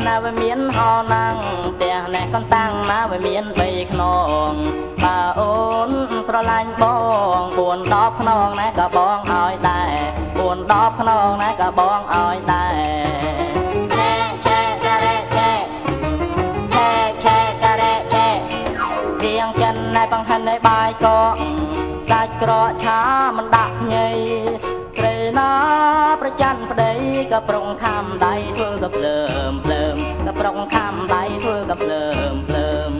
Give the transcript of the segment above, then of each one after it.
ណាវាមានហោណាំងផ្ទះអ្នកកន្តាំងណាវាមាន3ខ្នងបើអូនស្រឡាញ់បង4-10ខ្នងណាក៏បងឲ្យដែរ4-10ខ្នងណាក៏បងឲ្យដែរចិនណែបង្ហាញនៃបាយកកសាច់ក្រកឆាមិនដាក់ញីក្រេណាប្រច័នប្តីក៏ប្រុងខំដៃធ្វើក៏ភ្លើមភ្លើមក៏ប្រុងខំដៃធ្វើក៏ភ្លើមភ្លើម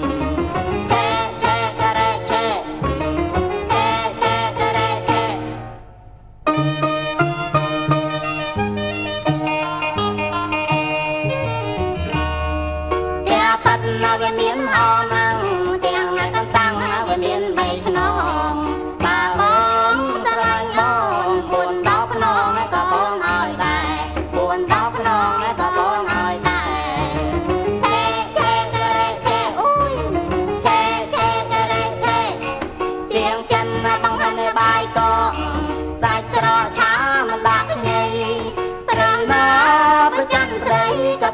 តែប៉ាត់ណាវាមានហោណាំងទាំងណាកន្តាំងណាវាមាន3ខ្នងបើបងស្រឡាញ់បង4-10ខ្នងណាក៏បងឲ្យដែរ4-10ខ្នងណាក៏បងឲ្យដែរអូយជាងចិនណាបង្ហាញនៅបាយកកសាច់ក្រកឆាមិនដាក់ញីត្រូវណាប្រច័នប្តីក៏